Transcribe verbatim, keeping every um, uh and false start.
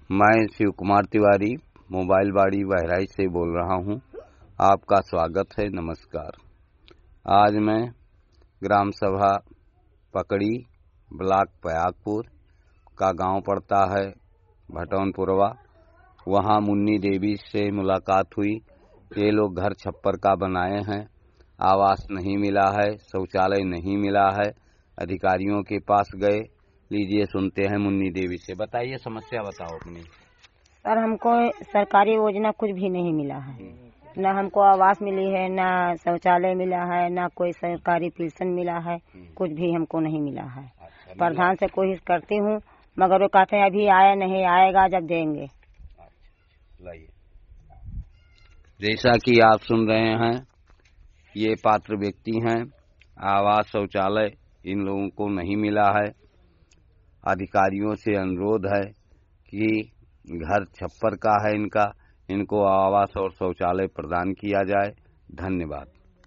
मैं शिव कुमार तिवारी मोबाइल बाड़ी बहराइच से बोल रहा हूं। आपका स्वागत है। नमस्कार। आज मैं ग्राम सभा पकड़ी ब्लॉक पयागपुर का गांव पड़ता है भटौनपुरवा। वहां मुन्नी देवी से मुलाकात हुई। ये लोग घर छप्पर का बनाए हैं, आवास नहीं मिला है, शौचालय नहीं मिला है। अधिकारियों के पास गए। लीजिए सुनते हैं मुन्नी देवी से। बताइए, समस्या बताओ अपनी। सर, हमको सरकारी योजना कुछ भी नहीं मिला है। न हमको आवास मिली है, न शौचालय मिला है, न कोई सरकारी पेंशन मिला है। कुछ भी हमको नहीं मिला है। अच्छा, प्रधान से कोशिश करती हूँ, मगर वो कहते हैं अभी आया नहीं, आएगा जब देंगे। अच्छा, लाइए। जैसा कि आप सुन रहे हैं, ये पात्र व्यक्ति हैं। आवास शौचालय इन लोगों को नहीं मिला है। अधिकारियों से अनुरोध है कि घर छप्पर का है इनका, इनको आवास और शौचालय प्रदान किया जाए। धन्यवाद।